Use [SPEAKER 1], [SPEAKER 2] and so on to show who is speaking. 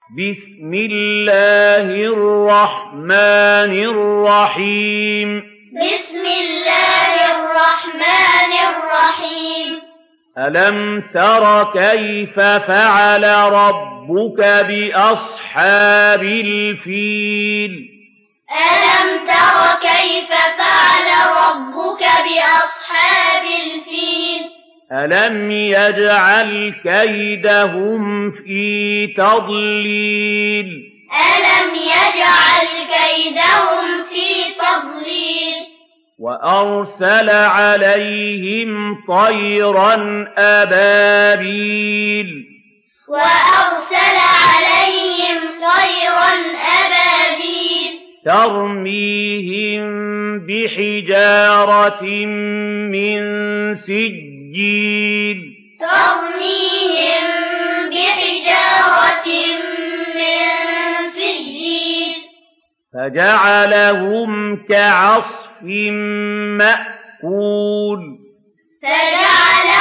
[SPEAKER 1] بسم الله الرحمن الرحيم
[SPEAKER 2] بسم الله الرحمن الرحيم
[SPEAKER 1] ألم تر كيف فعل ربك بأصحاب الفيل
[SPEAKER 2] ألم تر كيف فعل ربك بأصحاب الفيل
[SPEAKER 1] ألم يجعل كيدهم في تضليل
[SPEAKER 2] ألم يجعل كيدهم في تضليل
[SPEAKER 1] وأرسل عليهم طيرا أبابيل
[SPEAKER 2] وأرسل عليهم طيرا أبابيل
[SPEAKER 1] ترميهم بحجارة من سجيل
[SPEAKER 2] ترميهم بحجارة من سجيل
[SPEAKER 1] فجعلهم كعصف مأكول
[SPEAKER 2] فجعلهم